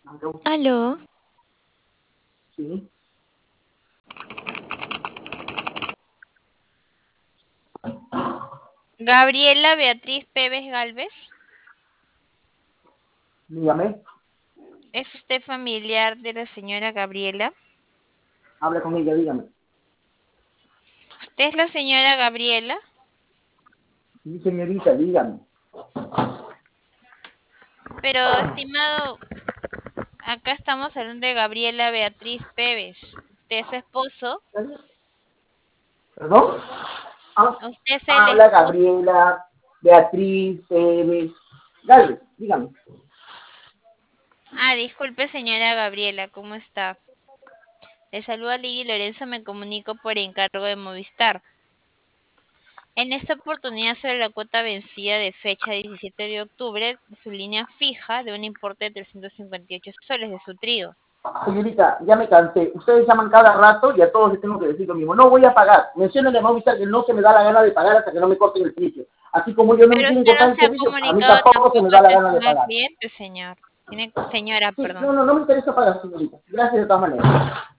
Aló, Sí, Gabriela Beatriz Pérez Galvez. dígame, ¿Es usted familiar de la señora Gabriela? habla con ella, dígame. ¿Usted es la señora Gabriela? Sí, señorita, dígame. Pero, estimado, acá estamos hablando de Gabriela Beatriz Pérez. ¿Usted es su esposo? ¿Perdón? ¿Usted es el Habla esposo? Gabriela, Beatriz, Pérez. Dale, dígame. Ah, disculpe, señora Gabriela, ¿cómo está? Le saluda Lili Lorenzo, me comunico por encargo de Movistar. En esta oportunidad sobre la cuota vencida de fecha 17 de octubre de su línea fija de un importe de 358 soles de su trío. Señorita, ya me cansé. Ustedes llaman cada rato y a todos les tengo que decir lo mismo. No voy a pagar. Mencionen a Movistar que no se me da la gana de pagar hasta que no me corten el servicio. Así como ellos no me Pero quieren usted no cortar el se ha servicio, a mí comunicado tampoco se me tampoco da la gana de atención al pagar. cliente, señora, Sí, perdón. no me interesa pagar, señorita. Gracias de todas maneras.